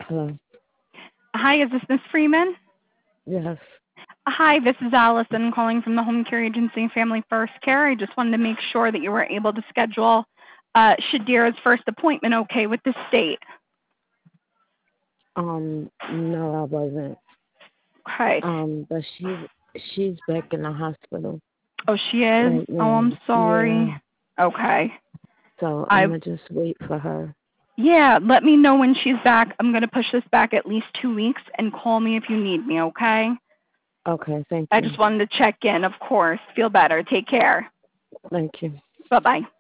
Hello. Hi, is this Miss Freeman? Yes. Hi, this is Allison calling from the Home Care Agency Family First Care. I just wanted to make sure that you were able to schedule Shadira's first appointment okay with the state. No, I wasn't. Okay. But she's back in the hospital Oh, she is? right Oh, now. I'm sorry. Yeah. Okay. So I'm gonna just wait for her. Yeah, let me know when she's back. I'm going to push this back at least 2 weeks and call me if you need me, okay? Okay, thank I you. just wanted to check in, of course. Feel better. Take care. Thank you. Bye-bye.